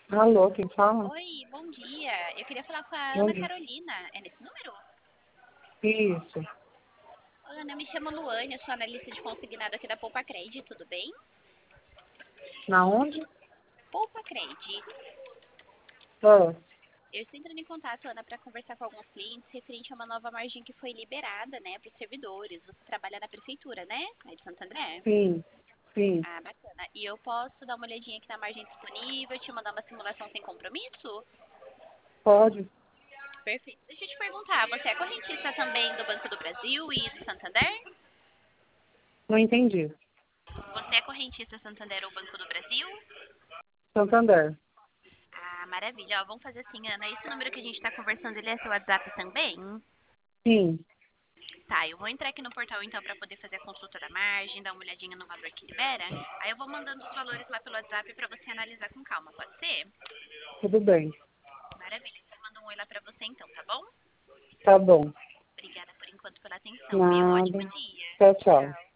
Alô, quem fala? Oi, bom dia. Eu queria falar com a Bom Ana dia. Carolina. É nesse número? Isso. Ana, eu me chamo Luane, eu sou analista de consignado aqui da Poupa Cred, tudo bem? Na onde? Poupa Cred. Ah, Eu estou entrando em contato, Ana, para conversar com alguns clientes referente a uma nova margem que foi liberada, né, para os servidores. Você trabalha na prefeitura, né? Aí de Santo André? sim, sim. Ah, bacana. E eu posso dar uma olhadinha aqui na margem disponível, te mandar uma simulação sem compromisso? Pode? Perfeito. Deixa eu te perguntar, você é correntista também do Banco do Brasil e do Santander? Não entendi. Você é correntista Santander ou Banco do Brasil? Santander. Ah, maravilha. Ó, vamos fazer assim, Ana. Esse número que a gente está conversando, ele é seu WhatsApp também? Sim. Tá, eu vou entrar aqui no portal então para poder fazer a consulta da margem, dar uma olhadinha no valor que libera. Aí eu vou mandando os valores lá pelo WhatsApp para você analisar com calma, pode ser? Tudo bem. Maravilha. Eu mando um oi lá para você então, tá bom? Tá bom. Obrigada por enquanto pela atenção, viu? Ótimo Nada. dia. Tchau, tchau. Tchau.